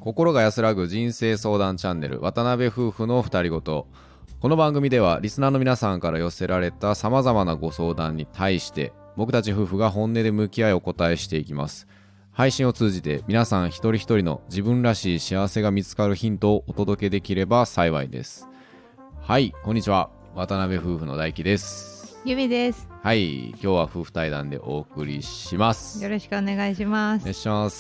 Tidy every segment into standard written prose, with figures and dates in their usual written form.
心が安らぐ人生相談チャンネル、渡辺夫婦の二人ごと。この番組ではリスナーの皆さんから寄せられた様々なご相談に対して僕たち夫婦が本音で向き合いお答えしていきます。配信を通じて皆さん一人一人の自分らしい幸せが見つかるヒントをお届けできれば幸いです。はい、こんにちは。渡辺夫婦の大輝です。 ゆみです。 はい、今日は夫婦対談でお送りします。 よろしくお願いします。 お願いします。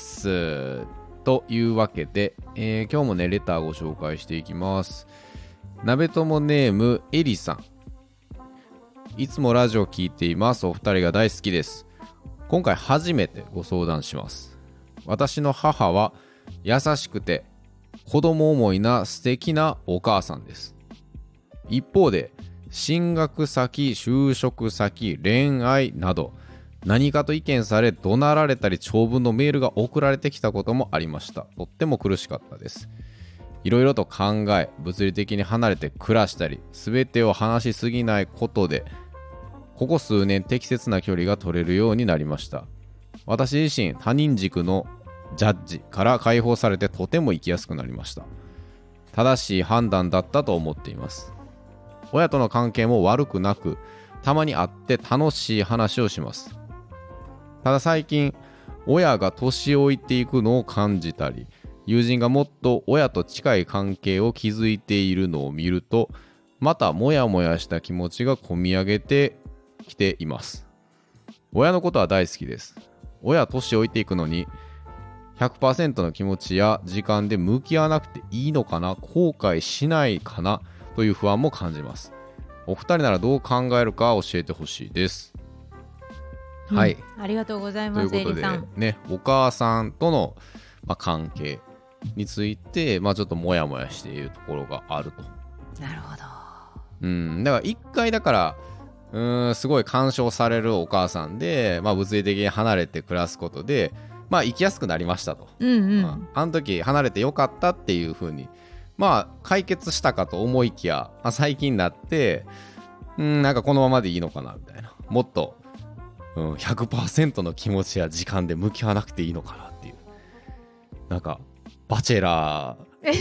というわけで、今日もねレターご紹介していきます。鍋友ネームエリさん。いつもラジオ聞いています。お二人が大好きです。今回初めてご相談します。私の母は優しくて子供思いな素敵なお母さんです。一方で進学先、就職先、恋愛など何かと意見され怒鳴られたり長文のメールが送られてきたこともありました。とっても苦しかったです。いろいろと考え、物理的に離れて暮らしたり、全てを話しすぎないことでここ数年適切な距離が取れるようになりました。私自身他人軸のジャッジから解放されてとても生きやすくなりました。正しい判断だったと思っています。親との関係も悪くなく、たまに会って楽しい話をします。ただ最近親が年老いていくのを感じたり、友人がもっと親と近い関係を築いているのを見ると、またモヤモヤした気持ちがこみ上げてきています。親のことは大好きです。親は年老いていくのに 100% の気持ちや時間で向き合わなくていいのかな、後悔しないかなという不安も感じます。お二人ならどう考えるか教えてほしいです。はい、 ありがとうございます。 ということでね、お母さんとの、関係について、ちょっとモヤモヤしているところがあると。 なるほど。 だから一回だからすごい干渉されるお母さんで、物理的に離れて暮らすことで、生きやすくなりましたと。あの時離れてよかったっていう風に解決したかと思いきや、最近になってなんかこのままでいいのかなみたいな、もっと、100% の気持ちや時間で向き合わなくていいのかなっていう、なんかバチェラ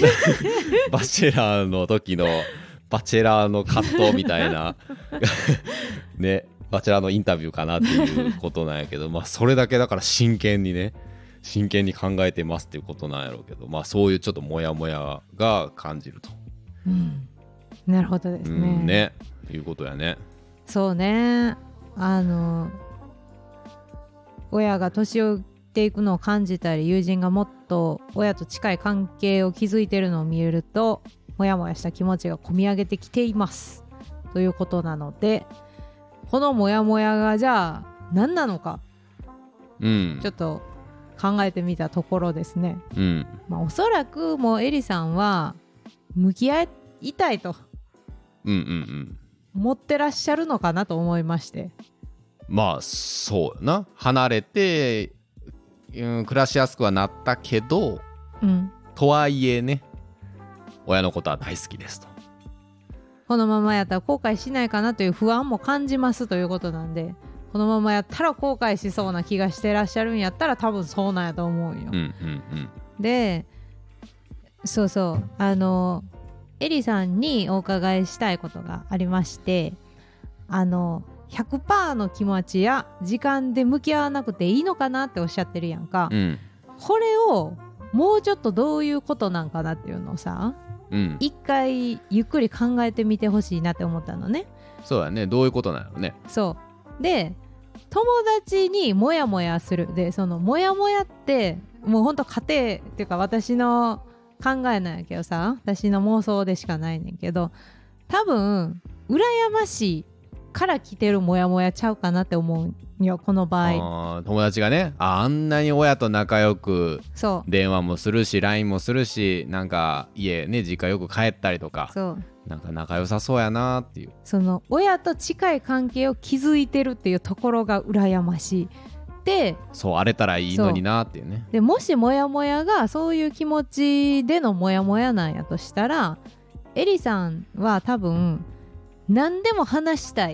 ーの時のバチェラーの葛藤みたいなね、バチェラーのインタビューかなっていうことなんやけど、それだけだから真剣に考えてますっていうことなんやろうけど、そういうちょっとモヤモヤが感じると。 なるほどですね。 ね、いうことやね。 そうね。親が年老いていくのを感じたり、友人がもっと親と近い関係を築いているのを見ると、モヤモヤした気持ちがこみ上げてきていますということなので、このモヤモヤがじゃあ何なのか、ちょっと考えてみたところですね。おそらくもうエリさんは向き合いたいと思ってらっしゃるのかなと思いまして。 そうな、離れて、暮らしやすくはなったけど、とはいえね、親のことは大好きですと。 このままやったら後悔しないかなという不安も感じますということなんで、このままやったら後悔しそうな気がしてらっしゃるんやったら多分そうなんやと思うよ。で、エリさんにお伺いしたいことがありまして、100% の気持ちや時間で向き合わなくていいのかなっておっしゃってるやんか。これをもうちょっとどういうことなんかなっていうのをさ、一回ゆっくり考えてみてほしいなって思ったのね。 そうだね、どういうことなのね。 そうで、友達にモヤモヤするで、そのモヤモヤってもうほんと家庭っていうか私の考えなんやけどさ、私の妄想でしかないねんけど、多分羨ましいから来てるモヤモヤちゃうかなって思うよ、この場合。 友達がね、あんなに親と仲良く電話もするし LINE もするし、なんか家ね、実家よく帰ったりとか、なんか仲良さそうやなっていう、 その親と近い関係を築いてるっていうところが羨ましい。で、 そう荒れたらいいのになっていうね。 でもしモヤモヤがそういう気持ちでのモヤモヤなんやとしたら、エリさんは多分何でも話したいっ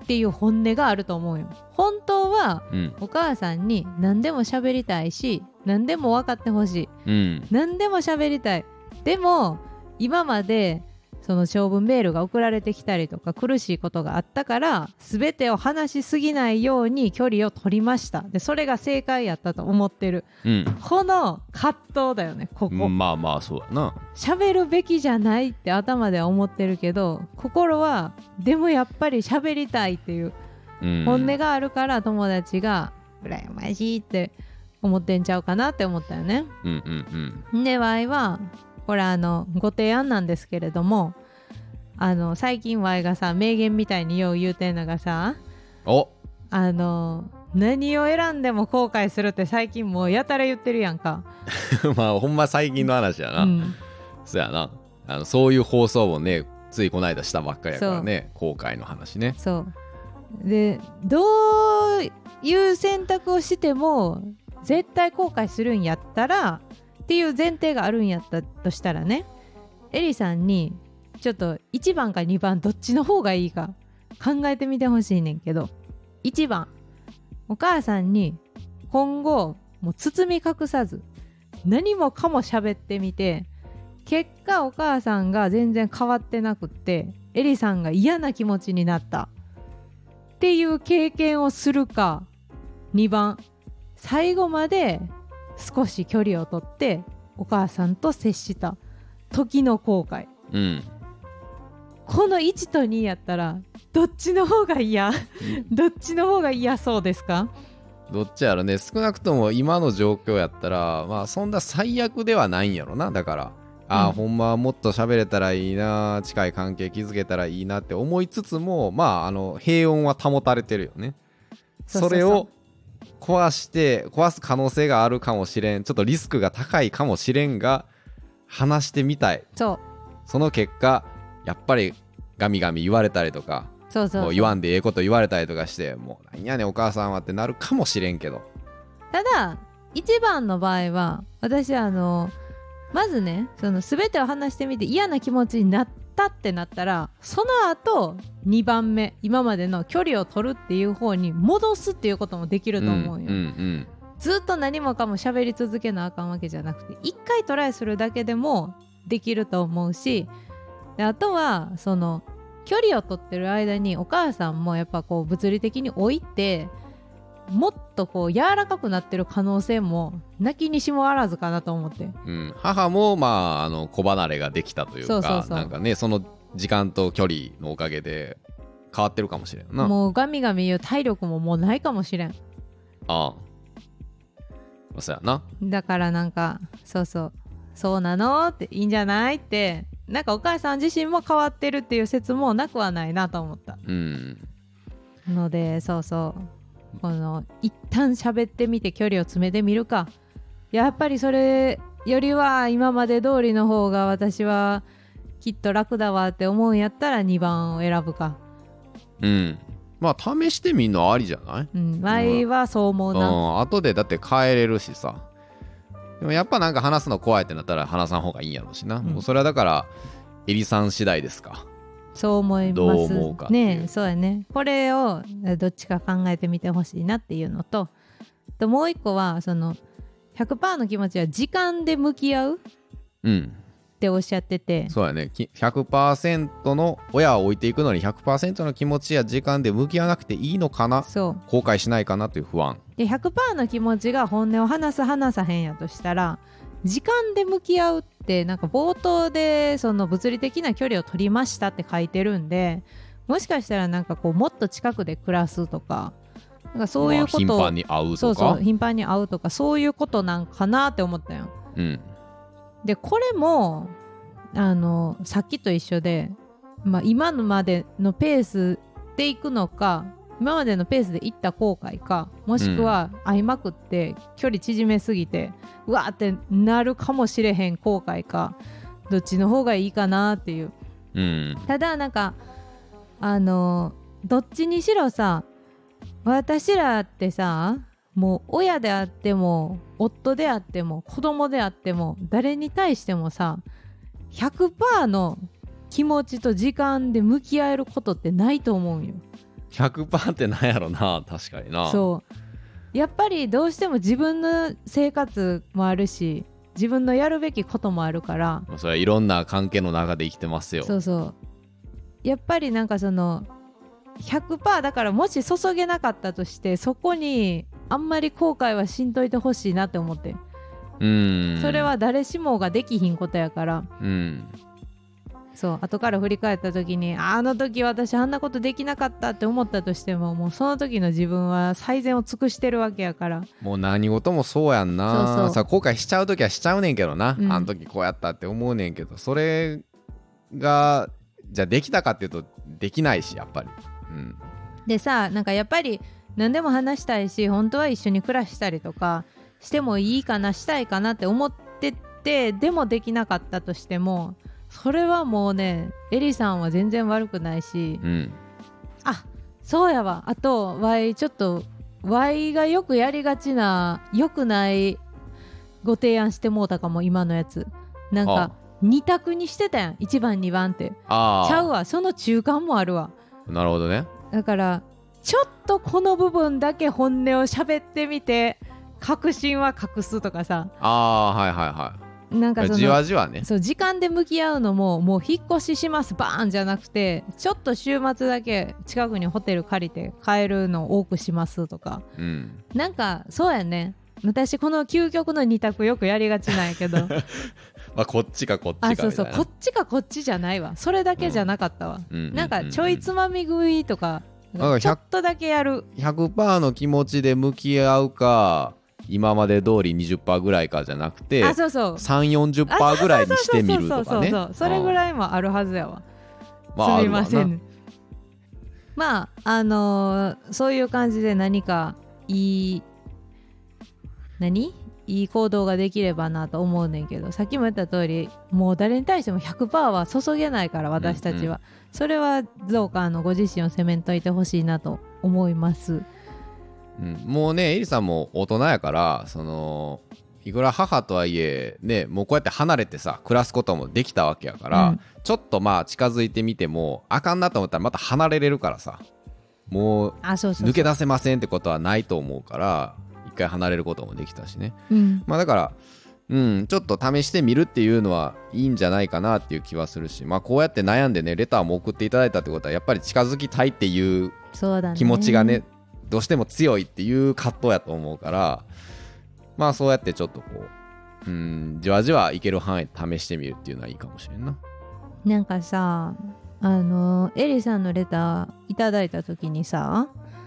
っていう本音があると思うよ。本当はうんお母さんに何でも喋りたいし、何でも分かってほしい、 うん何でも喋りたい。でも今までその長文メールが送られてきたりとか苦しいことがあったから、全てを話しすぎないように距離を取りました。でそれが正解やったと思ってる。 うんこの葛藤だよね。ここまあまあそうだな。 喋るべきじゃないって頭では思ってるけど、心はでもやっぱり喋りたいっていううん本音があるから、友達が羨ましいって思ってんちゃうかなって思ったよね。 うんうんでワイはこれご提案なんですけれども、最近ワイがさ名言みたいによう言うてんのがさ、 お何を選んでも後悔するって最近もうやたら言ってるやんか。 まあほんま最近の話やな、 うんそうやな。そういう放送もねついこの間したばっかりやからね、後悔の話ね。 そうで、どういう選択をしても絶対後悔するんやったらっていう前提があるんやったとしたらね、エリさんにちょっと1番か2番どっちの方がいいか考えてみてほしいねんけど、1番、お母さんに今後もう包み隠さず何もかも喋ってみて、結果お母さんが全然変わってなくってエリさんが嫌な気持ちになったっていう経験をするか、2番、最後まで少し距離をとってお母さんと接した時の後悔。 うんこの1と2やったらどっちの方が嫌どっちの方が嫌そうですか？ どっちやろね。少なくとも今の状況やったらまあそんな最悪ではないんやろな。だからほんまはもっと喋れたらいいな、近い関係築けたらいいなって思いつつも、まあ平穏は保たれてるよね。 そうそうそうそれを壊す可能性があるかもしれん、ちょっとリスクが高いかもしれんが話してみたい。 そうその結果やっぱりガミガミ言われたりとか、 そうそうそう、 もう言わんでええこと言われたりとかして、もうなんやねんお母さんはってなるかもしれんけど、 ただ1番の場合は私まずね、その全てを話してみて嫌な気持ちになったってなったら、その後2番目、今までの距離を取るっていう方に戻すっていうこともできると思うよ、ずっと何もかも喋り続けなあかんわけじゃなくて、一回トライするだけでもできると思うし、であとはその距離を取ってる間にお母さんもやっぱこう物理的に置いて、もっとこう柔らかくなってる可能性もなきにしもあらずかなと思って、 母もまあ子離れができたというか、 そうそうそう、 なんかね、その時間と距離のおかげで変わってるかもしれんな。 もうガミガミ言う体力ももうないかもしれん。 ああ、そうやな。 だからなんかそうなのっていいんじゃないって、なんかお母さん自身も変わってるっていう説もなくはないなと思ったので、この一旦喋ってみて距離を詰めてみるか、やっぱりそれよりは今まで通りの方が私はきっと楽だわって思うんやったら2番を選ぶか。 まあ試してみんのありじゃない？ 前はそう思うな。 後でだって変えれるしさ。でもやっぱなんか話すの怖いってなったら話さん方がいいんやろうしな、もうそれはだからエリさん次第ですか。 そう思います。 どう思うかね。そうやね。これをどっちか考えてみてほしいなっていうのと、もう一個はその 100% の気持ちは時間で向き合うっておっしゃってて、 そうやね。100% の親を置いていくのに 100% の気持ちや時間で向き合わなくていいのかな、後悔しないかなという不安で、 100% の気持ちが本音を話さへんやとしたら、時間で向き合うってなんか冒頭でその物理的な距離を取りましたって書いてるんで、もしかしたらなんかこうもっと近くで暮らすとか、なんかそういうこと、 頻繁に会うとか、 頻繁に会うとか、そういうことなんかなって思ったよ。でこれもさっきと一緒で、今のまでのペースでいくのか、今までのペースでいった後悔か、もしくは会いまくって距離縮めすぎてうわーってなるかもしれへん後悔か、どっちの方がいいかなっていう、ただなんかどっちにしろさ、私らってさ、もう親であっても夫であっても子供であっても誰に対してもさ 100% の気持ちと時間で向き合えることってないと思うんよ。 100% ってなんやろな、確かにな。 そうやっぱりどうしても自分の生活もあるし自分のやるべきこともあるから、 それはいろんな関係の中で生きてますよ。 そうそうやっぱりなんかその 100% だから、もし注げなかったとしてそこにあんまり後悔はしんといてほしいなって思って。それは誰しもができひんことやから、そう後から振り返った時にあの時私あんなことできなかったって思ったとしても、もうその時の自分は最善を尽くしてるわけやから。 もう何事もそうやんな。 そうさ後悔しちゃう時はしちゃうねんけどな、あの時こうやったって思うねんけど、それがじゃあできたかっていうとできないし、やっぱり、 でさ、なんかやっぱり何でも話したいし本当は一緒に暮らしたりとかしてもいいかな、したいかなって思ってて、でもできなかったとしてもそれはもうね、エリさんは全然悪くないし、あ、そうやわ、あとちょっとワイがよくやりがちな良くないご提案してもうたかも。今のやつなんか2択にしてたやん、1番2番って。ちゃうわ、その中間もあるわ。 なるほどね。 だからちょっとこの部分だけ本音を喋ってみて確信は隠すとかさ。 はいはいはい。 なんかそのじわじわね。 そう時間で向き合うのももう引っ越ししますバーンじゃなくて、ちょっと週末だけ近くにホテル借りて帰るのを多くしますとか、なんかそうやね。私この究極の2択よくやりがちなんやけどまあこっちかこっちかみたいな。 そうこっちかこっちじゃないわ、それだけじゃなかったわ、なんかちょいつまみ食いとかちょっとだけやる 100% の気持ちで向き合うか、今まで通り 20% ぐらいかじゃなくて、3,40% ぐらいにしてみるとかね。 それぐらいもあるはずやわ。すみません。まあそういう感じで何かいい行動ができればなと思うねんけど、さっきも言った通りもう誰に対しても 100% は注げないから私たちは、それはどうかご自身を責めんといてほしいなと思います。 もうね、エリさんも大人やから、いくら母とはいえね、もうこうやって離れてさ暮らすこともできたわけやから、ちょっとまあ近づいてみてもあかんなと思ったらまた離れれるからさ、もう抜け出せませんってことはないと思うから、一回離れることもできたしね、まあだからちょっと試してみるっていうのはいいんじゃないかなっていう気はするし、まあこうやって悩んでねレターも送っていただいたってことはやっぱり近づきたいっていう気持ちがねどうしても強いっていう葛藤やと思うから、まあそうやってちょっとこうじわじわいける範囲で試してみるっていうのはいいかもしれんな。 なんかさエリさんのレターいただいた時にさ、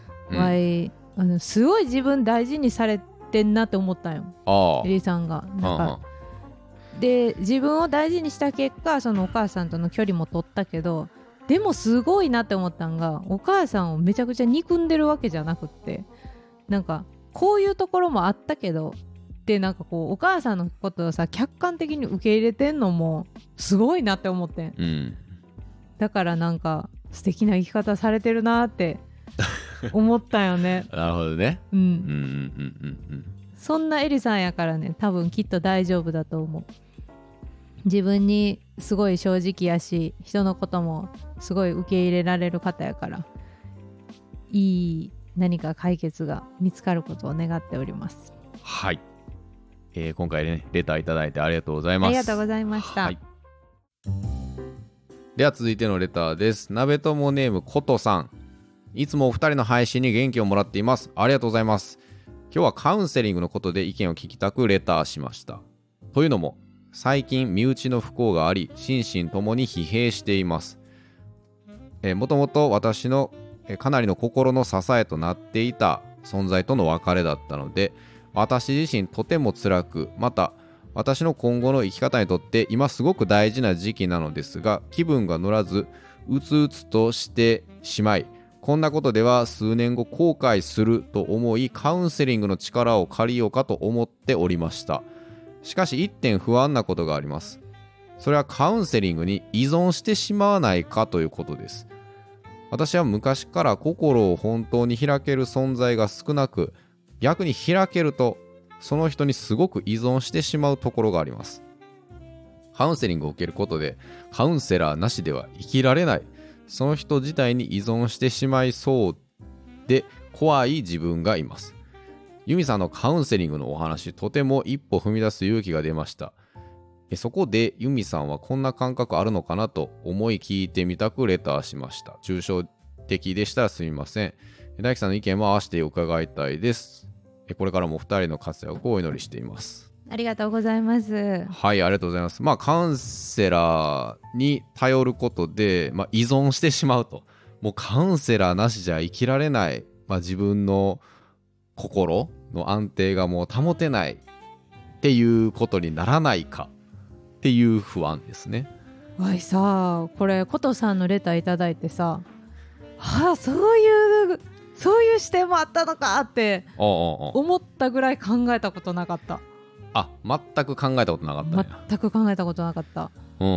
すごい自分大事にされてんなって思ったんよ、エリさんが。なんかで自分を大事にした結果そのお母さんとの距離も取ったけど、でもすごいなって思ったんが、お母さんをめちゃくちゃ憎んでるわけじゃなくって、なんかこういうところもあったけどで、なんかこうお母さんのことをさ客観的に受け入れてんのもすごいなって思ってん、だからなんか素敵な生き方されてるなって思ったよねなるほどね。 そんなエリさんやからね、多分きっと大丈夫だと思う。自分にすごい正直やし、人のこともすごい受け入れられる方やから、いい何か解決が見つかることを願っております。 はい、今回ねレターいただいてありがとうございます。 ありがとうございました、 では続いてのレターです。鍋友ネームことさん、いつもお二人の配信に元気をもらっています。ありがとうございます。今日はカウンセリングのことで意見を聞きたくレターしました。というのも最近身内の不幸があり心身ともに疲弊しています。もともと私のかなりの心の支えとなっていた存在との別れだったので、私自身とても辛く、また私の今後の生き方にとって今すごく大事な時期なのですが、気分が乗らずうつうつとしてしまい、こんなことでは数年後後悔すると思いカウンセリングの力を借りようかと思っておりました。しかし一点不安なことがあります。それはカウンセリングに依存してしまわないかということです。私は昔から心を本当に開ける存在が少なく、逆に開けるとその人にすごく依存してしまうところがあります。カウンセリングを受けることでカウンセラーなしでは生きられない、 その人自体に依存してしまいそうで怖い自分がいます。ユミさんのカウンセリングのお話、とても一歩踏み出す勇気が出ました。そこでユミさんはこんな感覚あるのかなと思い聞いてみたくレターしました。抽象的でしたらすみません。大樹さんの意見も合わせて伺いたいです。これからもお二人の活躍をお祈りしています。 ありがとうございます。 はい、ありがとうございます。カウンセラーに頼ることで、依存してしまうと。もうカウンセラーなしじゃ生きられない、自分の心の安定がもう保てないっていうことにならないかっていう不安ですね。 わいさ、これことさんのレターいただいてさ、そういう視点もあったのかって思ったぐらい考えたことなかった。 全く考えたことなかったね。 全く考えたことなかった。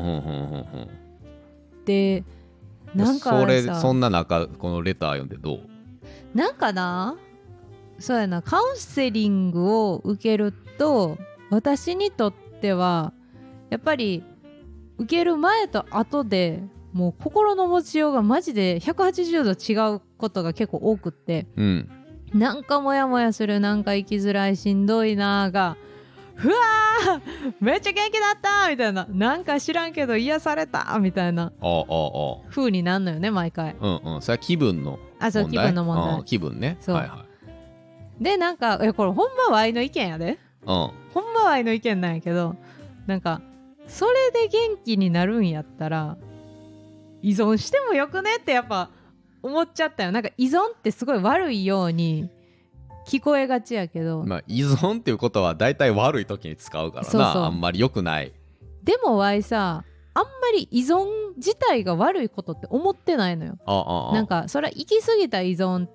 で、なんかそんな中このレター読んでどう？ なんかな、そうやな、カウンセリングを受けると私にとってはやっぱり受ける前と後でもう心の持ちようがマジで180度違うことが結構多くって、なんかモヤモヤする、なんか生きづらい、しんどいなが、ふわーめっちゃ元気だったみたいな、なんか知らんけど癒されたみたいな風になるのよね、毎回。 それは気分の問題。 そう、気分の問題。 気分ね。 そう、で、なんかこれほんまワイの意見やで、ほんまワイの意見なんやけど、なんかそれで元気になるんやったら依存してもよくねってやっぱ思っちゃったよ。なんか依存ってすごい悪いように聞こえがちやけど、 依存っていうことは大体悪い時に使うからな。あんまり良くない。 でもわいさ、あんまり依存自体が悪いことって思ってないのよ。なんかそれは行き過ぎた依存って、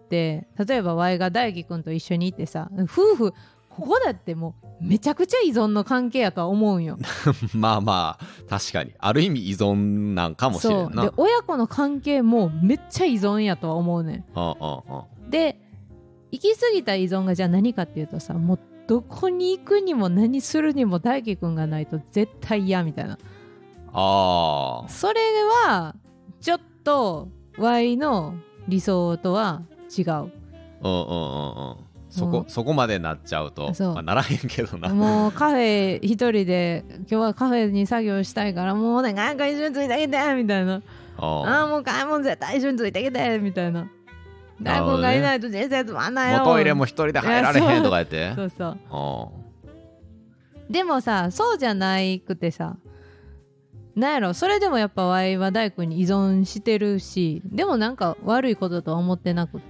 例えばわいが大輝くんと一緒にいてさ、夫婦ここだってもうめちゃくちゃ依存の関係やとは思うんよ。 確かにある意味依存なんかもしれんな。 そうで、親子の関係もめっちゃ依存やとは思うねん。で、行き過ぎた依存がじゃあ何かっていうとさ、もうどこに行くにも何するにも大輝くんがないと絶対嫌みたいな。それはちょっと Y の理想とは違う。 そこまでなっちゃうと、ならへんけどな。 もうカフェ一人で今日はカフェに作業したいからもうね、なんか一緒についてあげてみたいな。もう買い物絶対一緒についてあげてみたいな。大根がいないと人生つまんないよ。 トイレも一人で入られへんとか言って。 でもさ、そうじゃないくてさ、なんやろ、それでもやっぱワイは大工に依存してるし、でもなんか悪いこととは思ってなくって、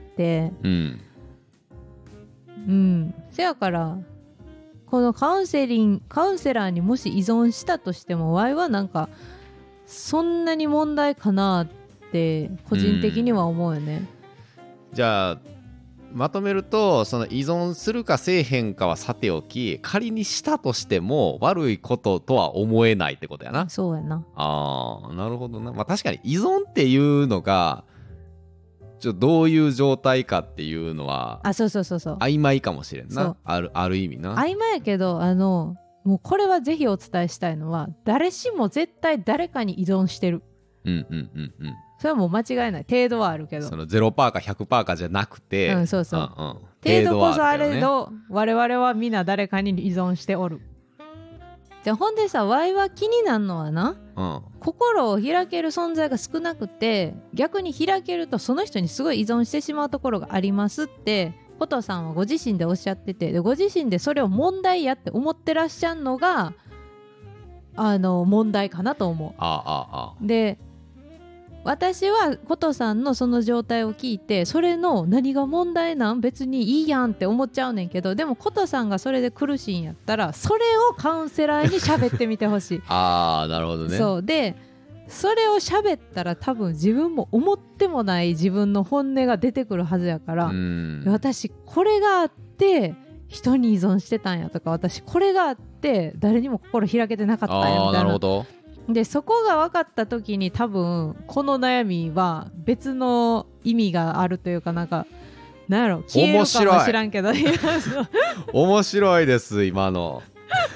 せやからこのカウンセラーにもし依存したとしても、ワイはなんかそんなに問題かなって個人的には思うよね。 じゃあまとめると、その依存するかせえへんかはさておき、仮にしたとしても悪いこととは思えないってことやな。 そうやな。 なるほどな。確かに依存っていうのがどういう状態かっていうのは曖昧かもしれんな。ある意味な曖昧やけど、もうこれはぜひお伝えしたいのは、誰しも絶対誰かに依存してる。それはもう間違いない。程度はあるけど、 その 0% か 100% かじゃなくて、 程度こそあれど、我々はみんな誰かに依存しておる。じゃあほんでさ、ワイは気になるのはな、心を開ける存在が少なくて、逆に開けるとその人にすごい依存してしまうところがありますってポトさんはご自身でおっしゃってて、でご自身でそれを問題やって思ってらっしゃるのが問題かなと思う。で、私はことさんのその状態を聞いて、それの何が問題なん、別にいいやんって思っちゃうねんけど、でもことさんがそれで苦しいんやったら、それをカウンセラーに喋ってみてほしい。 なるほどね。 そうで、それを喋ったら多分自分も思ってもない自分の本音が出てくるはずやから、私これがあって人に依存してたんやとか、私これがあって誰にも心開けてなかったんやみたいな。 なるほど。 でそこが分かった時に多分この悩みは別の意味があるというか、なんやろ、消えるかもしらんけど面白いです今の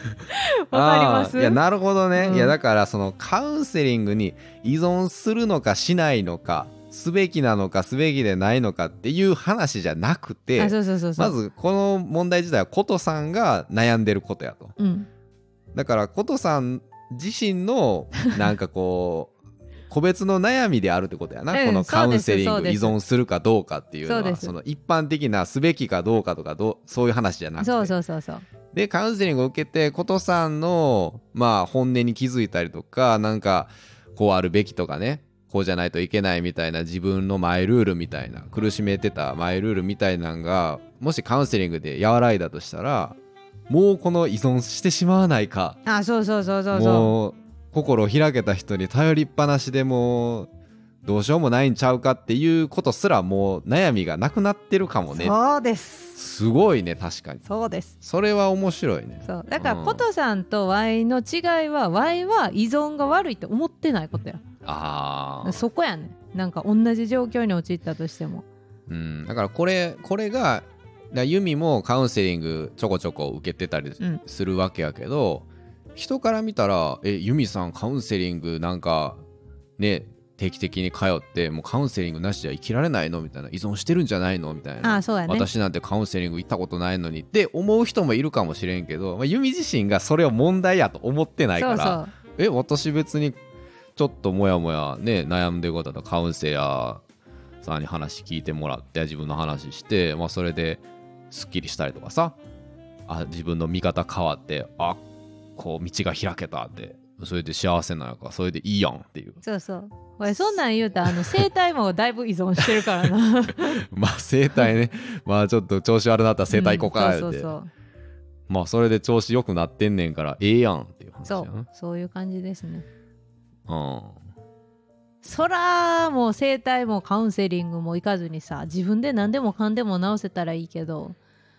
わかりますいやなるほどね、 うんいやだからそのカウンセリングに依存するのかしないのかすべきなのかすべきでないのかっていう話じゃなくて、 あ、そうそうそうそう。 まずこの問題自体はことさんが悩んでることやと。 うんだからことさん自身のなんかこう個別の悩みであるってことやな、 うんこのカウンセリンそうですグ依存するかどうかっていうのそうですはその一般的なすべきかどうかとかそういう話じゃなくて、 そうそうそうそう。 でカウンセリングを受けてことさんのまあ本音に気づいたりとか、なんかこうあるべきとかね、こうじゃないといけないみたいな自分のマイルールみたいな、苦しめてたマイルールみたいなのがもしカウンセリングで和らいだとしたら、もうこの依存してしまわないか、 あ、そうそうそうそうそもう心を開けた人に頼りっぱなしでもうどうしようもないんちゃうかっていうことすらもう悩みがなくなってるかもう。 ね。 そうです。 すごいね、確かにそうです。 それは面白いね。 そうだからポトさんとワイの違いは、ワイは依存が悪いって思ってないことや。 あそこやね。なんか同じ状況に陥ったとしても。 だからこれがユミもカウンセリングちょこちょこ受けてたりするわけやけど、人から見たらユミさんカウンセリングなんかね定期的に通ってもうカウンセリングなしじゃ生きられないのみたいな、依存してるんじゃないのみたいな、 あ、そうやね。 私なんてカウンセリング行ったことないのにって思う人もいるかもしれんけど、ユミ自身がそれを問題やと思ってないから、 そう私別にちょっともやもやね悩んでることだとカウンセラーさんに話聞いてもらって自分の話して、それですっきりしたりとかさ、自分の見方変わって、こう道が開けたって、それで幸せなのか、それでいいやんっていう。 そうそう。俺そんなん言うたら声帯もだいぶ依存してるからな。 声帯ねちょっと調子悪なったら声帯行こうかって、 そうそうそう。 それで調子良くなってんねんからええやんっていう話やな。 そういう感じですね。 うんそらもう整体もカウンセリングも行かずにさ、自分で何でもかんでも治せたらいいけど、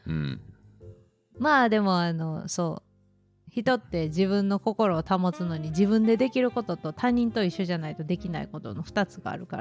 でもそう人って自分の心を保つのに自分でできることと他人と一緒じゃないとできないことの2つがあるから、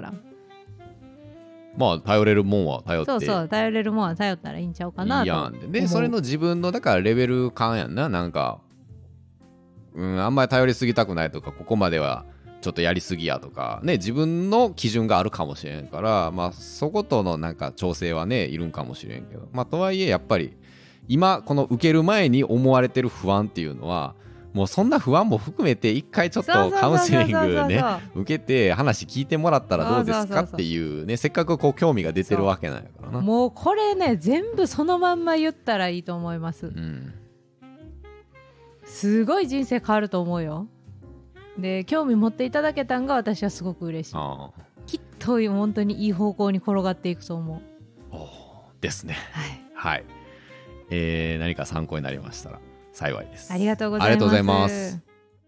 頼れるもんは頼ってそう頼れるもんは頼ったらいいんちゃうかなといいやんで、それの自分のだからレベル感やんな。なんかあんまり頼りすぎたくないとか、ここまではちょっとやりすぎやとかね、自分の基準があるかもしれんから、そことのなんか調整はねいるんかもしれんけど、とはいえやっぱり今この受ける前に思われてる不安っていうのは、もうそんな不安も含めて一回ちょっとカウンセリングね受けて話聞いてもらったらどうですかっていうね、せっかくこう興味が出てるわけなんやからな。 もうこれね全部そのまんま言ったらいいと思います、すごい人生変わると思うよ。で興味持っていただけたんが私はすごく嬉しい。きっと本当にいい方向に転がっていくと思う。 ですね。はい、何か参考になりましたら幸いです。 ありがとうございます。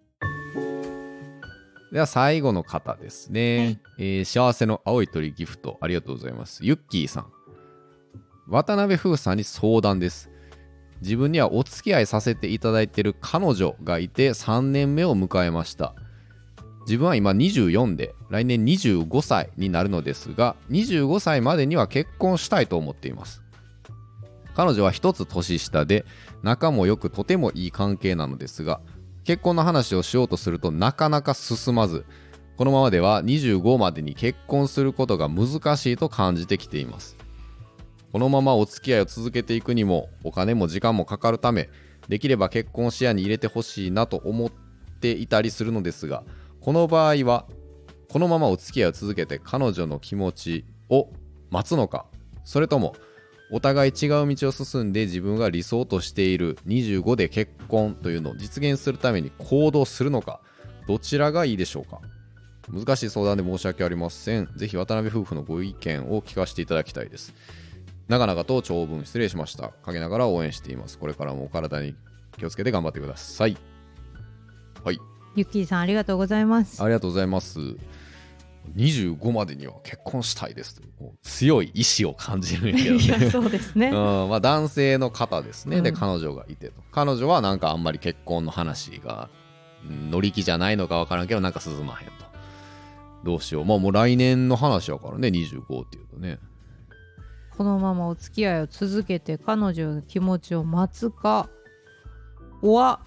では最後の方ですね、幸せの青い鳥ギフトありがとうございます。ユッキーさん、渡辺風さんに相談です。自分にはお付き合いさせていただいている彼女がいて3年目を迎えました。自分は今24で来年25歳になるのですが、25歳までには結婚したいと思っています。彼女は一つ年下で仲も良くとてもいい関係なのですが、結婚の話をしようとするとなかなか進まず、このままでは25までに結婚することが難しいと感じてきています。このままお付き合いを続けていくにもお金も時間もかかるため、できれば結婚視野に入れてほしいなと思っていたりするのですが、この場合はこのままお付き合いを続けて彼女の気持ちを待つのか、それともお互い違う道を進んで自分が理想としている25で結婚というのを実現するために行動するのか、どちらがいいでしょうか。難しい相談で申し訳ありません。ぜひ渡辺夫婦のご意見を聞かせていただきたいです。長々と長文失礼しました。陰ながら応援しています。これからもお体に気をつけて頑張ってください。はい、 ゆっきーさんありがとうございます。 ありがとうございます。25までには結婚したいですという強い意志を感じるんやけどね。 いやそうですね、 男性の方ですね、で彼女がいてと、彼女はなんかあんまり結婚の話が乗り気じゃないのか分からんけどなんか進まへんと、どうしよう、もう来年の話やからね、25っていうとね。 このままお付き合いを続けて彼女の気持ちを待つかは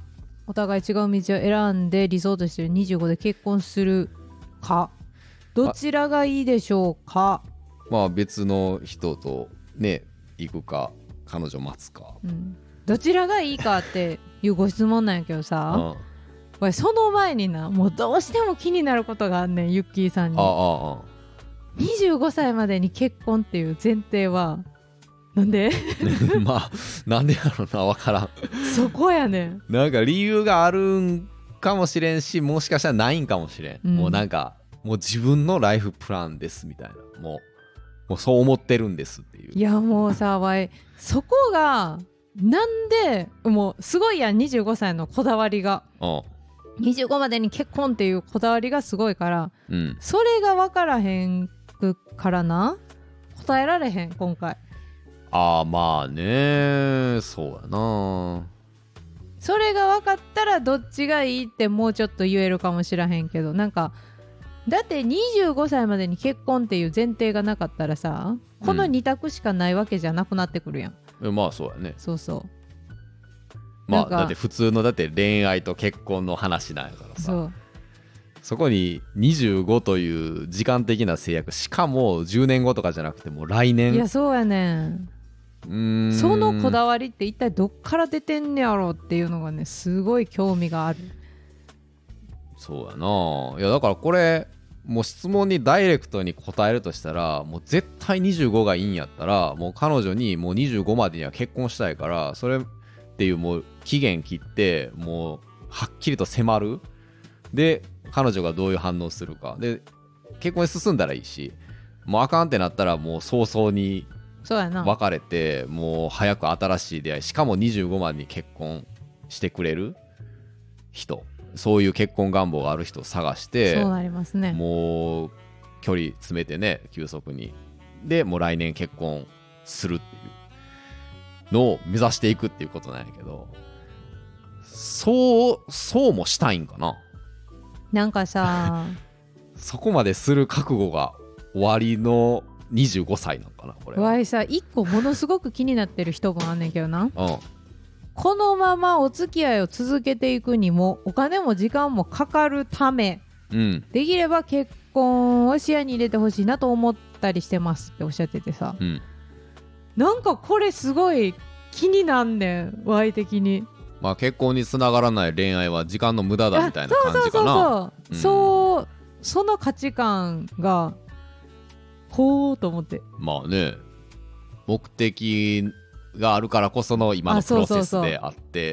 お互い違う道を選んで理想としてる25で結婚するか、どちらがいいでしょうか。 まあ別の人とね行くか彼女待つか、 どちらがいいかっていうご質問なんやけどさ、これその前にな、もうどうしても気になることがあんねん、ユッキーさんに。25歳までに結婚っていう前提はなんでまあなんでやろな、分からん。 そこやねん。 なんか理由があるんかもしれんし、もしかしたらないんかもしれん、もうなんかもう自分のライフプランですみたいな、もうそう思ってるんですっていう。 いやもうさ、わいそこがなんで、もうすごいやん、25歳のこだわりが。25までに結婚っていうこだわりがすごいから、それが分からへんからな、答えられへん今回。 まあね、そうやな。 それが分かったらどっちがいいってもうちょっと言えるかもしらへんけど、なんかだって25歳までに結婚っていう前提がなかったらさ、この2択しかないわけじゃなくなってくるやん。 まあそうやね。 そうそう。 まあだって普通のだって恋愛と結婚の話なんやからさ、そこに25という時間的な制約、しかも10年後とかじゃなくてもう来年。 いやそうやねん。そのこだわりって一体どっから出てんねやろっていうのがね、すごい興味がある。 そうやな。いやだからこれもう質問にダイレクトに答えるとしたら、もう絶対25がいいんやったら、もう彼女にもう25までには結婚したいから、それっていうもう期限切ってもうはっきりと迫る。で彼女がどういう反応するかで結婚に進んだらいいし、もうあかんってなったらもう早々に別れて、もう早く新しい出会い、しかも25までに結婚してくれる人、そういう結婚願望がある人を探して、 そうなりますね。 もう距離詰めてね、急速に。でもう来年結婚するっていうのを目指していくっていうことなんやけど、そうもしたいんかな。 なんかさそこまでする覚悟が終わりの25歳なのかな、これ。 わいさ、一個ものすごく気になってる人もあんねんけどな、このままお付き合いを続けていくにもお金も時間もかかるため、できれば結婚を視野に入れてほしいなと思ったりしてますっておっしゃっててさ、なんかこれすごい気になんねん、わい的に。 まあ結婚につながらない恋愛は時間の無駄だみたいな感じかな。 その価値観がほーと思って。 まあね、目的があるからこその今のプロセスであって、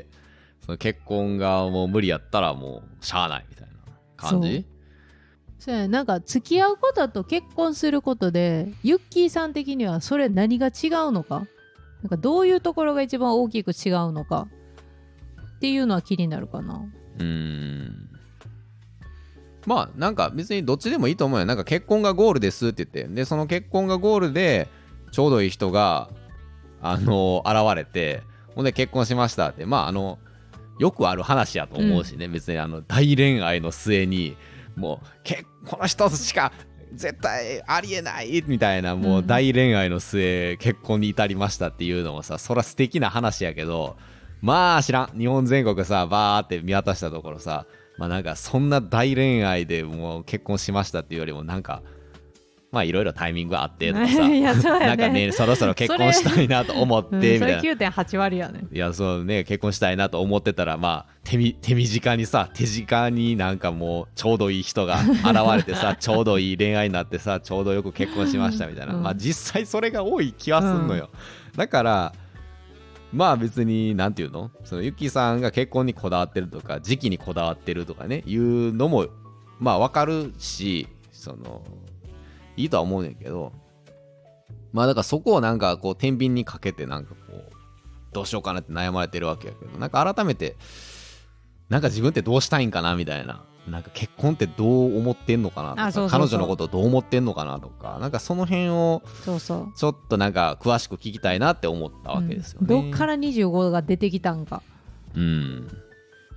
その結婚がもう無理やったらもうしゃあないみたいな感じ。 そうや、なんか付き合うことと結婚することでユッキーさん的にはそれ何が違うのか、なんかどういうところが一番大きく違うのかっていうのは気になるかな。 まあなんか別にどっちでもいいと思うよ。なんか結婚がゴールですって言って、でその結婚がゴールでちょうどいい人が現れて、ほんで結婚しましたって、まあよくある話やと思うしね、別に大恋愛の末にもうこの一つしか絶対ありえないみたいな、もう大恋愛の末結婚に至りましたっていうのもさ、そら素敵な話やけど、まあ知らん、日本全国さバーって見渡したところさ、まあなんかそんな大恋愛でもう結婚しましたっていうよりも、なんかまあいろいろタイミングがあってとかさいやそうやね、 なんかね、そろそろ結婚したいなと思ってみたいな、 それ 9.8 割やね。 いやそうね、結婚したいなと思ってたら、まあ手短になんかもうちょうどいい人が現れてさちょうどいい恋愛になってさ、ちょうどよく結婚しましたみたいな、まあ実際それが多い気はすんのよ、だからまあ別になんていうの、そのゆきさんが結婚にこだわってるとか時期にこだわってるとかねいうのもまあわかるし、いいとは思うねんけど、まあだからそこをなんかこう天秤にかけてなんかこうどうしようかなって悩まれてるわけやけど、なんか改めてなんか自分ってどうしたいんかなみたいな、なんか結婚ってどう思ってんのかなとか、彼女のことどう思ってんのかなとか、なんかその辺をちょっとなんか詳しく聞きたいなって思ったわけですよね。 どっから25が出てきたんか。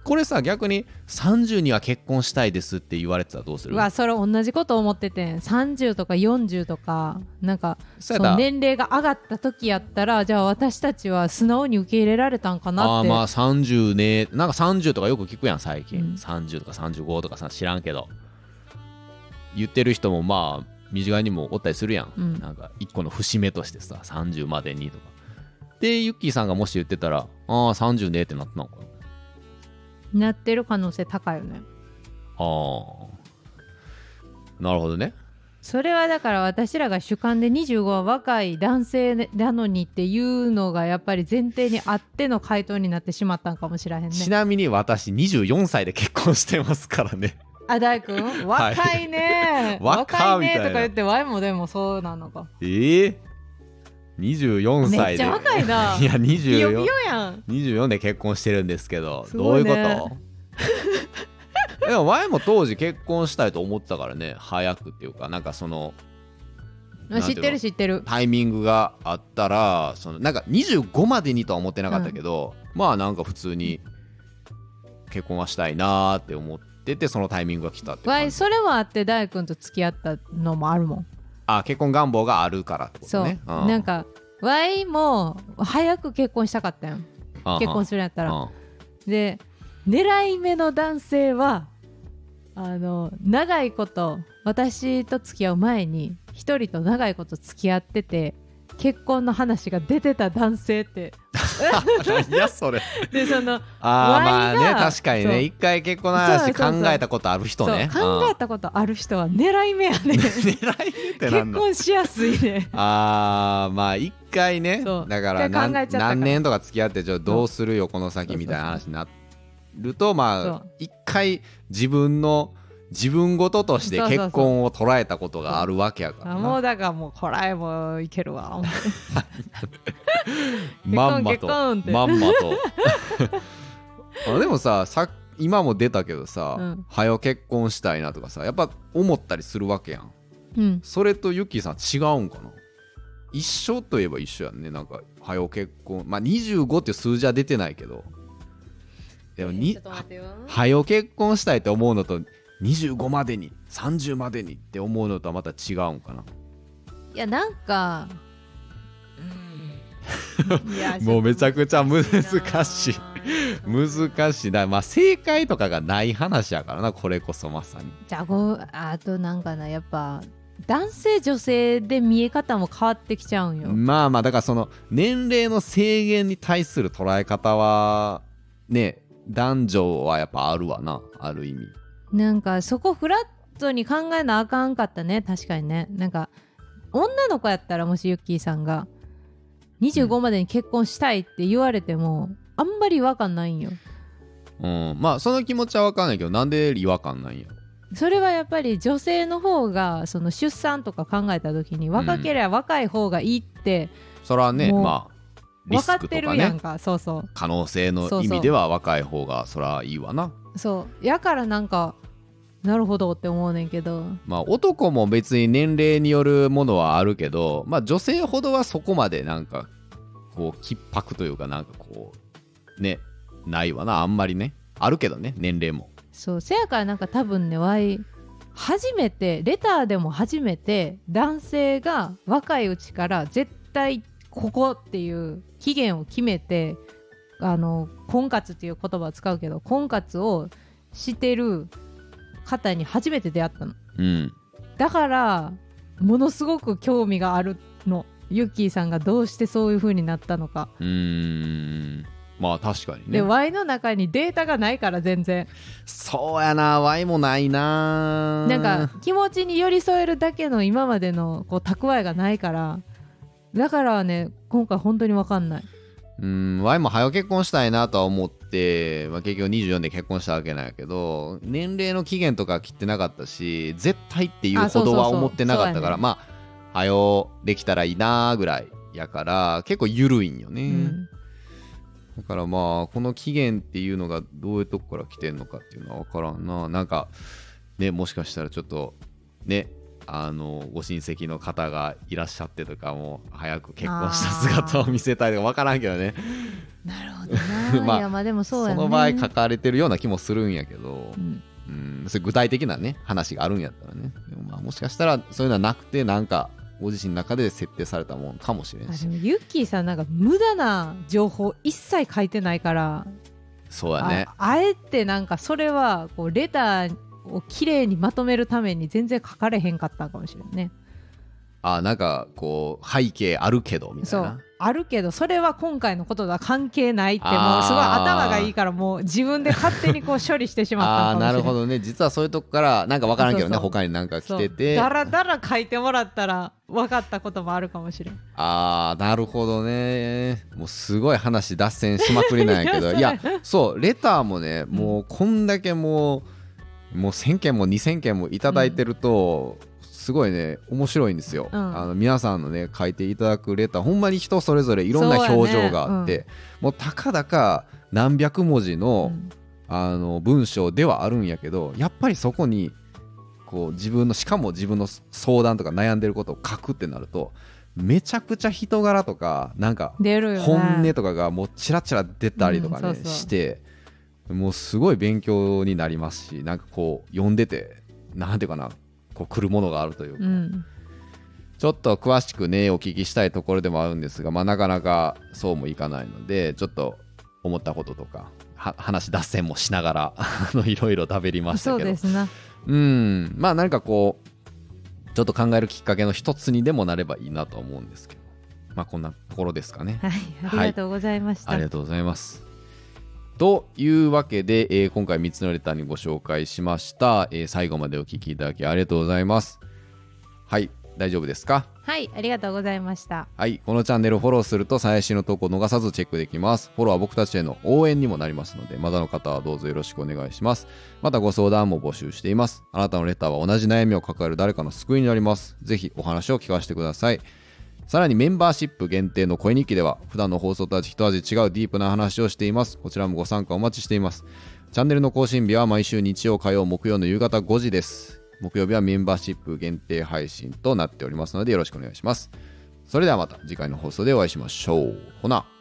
これさ逆に30には結婚したいですって言われてたらどうする？ うわそれ同じこと思っててん。30とか40とかなんかそうやったら年齢が上がった時やったらじゃあ私たちは素直に受け入れられたんかなって。 まあ30ね、なんか30とかよく聞くやん最近、 うん、 30とか35とかさ知らんけど言ってる人もまあ身近にもおったりするやん、 うん、 なんか一個の節目としてさ30までにとかでユッキーさんがもし言ってたら30ねってなったのかな。 なってる可能性高いよね。 なるほどね。 それはだから私らが主観で25は若い男性なのにっていうのがやっぱり前提にあっての回答になってしまったんかもしれへんね。 ちなみに私24歳で結婚してますからね。 あ大君若いね、 若いねとか言ってワイもでもそうなのか。 24歳でめっちゃ若いな。 いやピヨピヨ 24 やん。 24で結婚してるんですけどすごいねどういうことでもワイも当時結婚したいと思ってたからね、早くっていうかなんかその知ってる知ってる。 タイミングがあったらそのなんか25までにとは思ってなかったけど、まあなんか普通に結婚はしたいなーって思っててそのタイミングが来たってわ感じ。 いそれもあって大君と付き合ったのもあるもん。 結婚願望があるからってことね。 そう、なんかわいも早く結婚したかったよ。結婚するんやったら。で狙い目の男性は長いこと私と付き合う前に一人と長いこと付き合ってて結婚の話が出てた男性っていやそれでそのまあねワイが確かにね一回結婚の話考えたことある人ね。 そう考えたことある人は狙い目やね狙い目ってなんの？ 結婚しやすいね。 まあ一回ねそうだから一回考えちゃったから何年とか付き合ってどうするよこの先みたいな話になるとまあ一回自分ごととして結婚を捉えたことがあるわけやからな。 もうだからもうこらえもいけるわまんまと結婚ってまんまとでもさ今も出たけどさ、はよ結婚したいなとかさやっぱ思ったりするわけやん、 うん、 それとユッキーさん違うんかな？一緒といえば一緒やんね。なんかはよ結婚まあ25っていう数字は出てないけどでもはよ結婚したいって思うのと25までに30までにって思うのとはまた違うんかな。 いやなんか、いやもうめちゃくちゃ難しいな。まあ正解とかがない話やからなこれこそまさに。 じゃあとなんかなやっぱ男性女性で見え方も変わってきちゃうんよ。 まあだからその年齢の制限に対する捉え方はね男女はやっぱあるわなある意味。 なんかそこフラットに考えなあかんかったね。確かにね。なんか女の子やったらもしユッキーさんが25までに結婚したいって言われても、あんまり違和感ないんよ。 まあその気持ちは分かんないけどなんで違和感ないんや。 それはやっぱり女性の方がその出産とか考えた時に若ければ若い方がいいって、 それはねまあリ分かっスクとかねてるやんか。そう可能性の意味では若い方がそれはいいわな。 そうやからなんかなるほどって思うねんけど、 まあ男も別に年齢によるものはあるけどまあ女性ほどはそこまでなんかこう緊迫というかなんかこうねないわなあんまりね。あるけどね年齢も。 そうせやからなんか多分ね初めてレターでも初めて男性が若いうちから絶対ここっていう期限を決めて婚活っていう言葉を使うけど婚活をしてる方に初めて出会ったの、だからものすごく興味があるの。ユッキーさんがどうしてそういう風になったのか。 まあ確かにね。 で Y の中にデータがないから全然。 そうやな Y もないな。 なんか気持ちに寄り添えるだけの今までのこう蓄えがないからだからね今回本当に分かんない。 Y も早く結婚したいなとは思って、結局24で結婚したわけなんやけど年齢の期限とか切ってなかったし絶対っていうほどは思ってなかったからまあ早できたらいいなぐらいやから結構緩いんよね、だからまあこの期限っていうのがどういうとこから来てんのかっていうのは分からんな。なんかねもしかしたらちょっとねご親戚の方がいらっしゃってとかも早く結婚した姿を見せたいとか分からんけどね。 なるほどなまあいやまあでもそうやね。 その場合書かれてるような気もするんやけど、 うんそれ具体的なね話があるんやったらね。でもまあもしかしたらそういうのはなくて、なんかご自身の中で設定されたもんかもしれんし。 でもユッキーさんなんか無駄な情報一切書いてないから、 そうやね。 あえてなんかそれはこうレターをきれいにまとめるために全然書かれへんかったかもしれんね。 なんかこう背景あるけどみたそいな。 うあるけど、それは今回のこととは関係ないって、もうあーすごい頭がいいから、もう自分で勝手にこう処理してしまったのかもしれない。 なるほどね。実はそういうとこからなんか分からんけどね、 そうそう他になんか来そうてて。 だらだら書いてもらったら分かったこともあるかもしれん。 なるほどね。もうすごい話脱線しまくりなんやけどいやそうレターもね、もうこんだけもう1000件も2000件もいただいてると、すごいね面白いんですよ、皆さんのね書いていただくレター、ほんまに人それぞれいろんな表情があって、もうたかだか何百文字の、文章ではあるんやけど、やっぱりそこにこうしかも自分の相談とか悩んでることを書くってなると、めちゃくちゃ人柄とかなんか本音とかがもうチラチラ出たりとかね、して、もうすごい勉強になりますし、なんかこう読んでてなんていうかな、こう来るものがあるというか、ちょっと詳しくねお聞きしたいところでもあるんですが、なかなかそうもいかないので、ちょっと思ったこととか話脱線もしながらいろいろ食べりましたけど、 そうですな。 何かこうちょっと考えるきっかけの一つにでもなればいいなと思うんですけど、こんなところですかね。 はい、ありがとうございました。 ありがとうございます。というわけで、今回3つのレターにご紹介しました、最後までお聞きいただきありがとうございます。はい、大丈夫ですか？ はい、ありがとうございました。 はい、このチャンネルをフォローすると最新の投稿を逃さずチェックできます。フォローは僕たちへの応援にもなりますので、まだの方はどうぞよろしくお願いします。またご相談も募集しています。あなたのレターは同じ悩みを抱える誰かの救いになります。ぜひお話を聞かせてください。さらにメンバーシップ限定の声日記では、普段の放送とは一味違うディープな話をしています。こちらもご参加お待ちしています。チャンネルの更新日は毎週日曜、火曜、木曜の夕方5時です。木曜日はメンバーシップ限定配信となっておりますので、よろしくお願いします。それではまた次回の放送でお会いしましょう。ほな。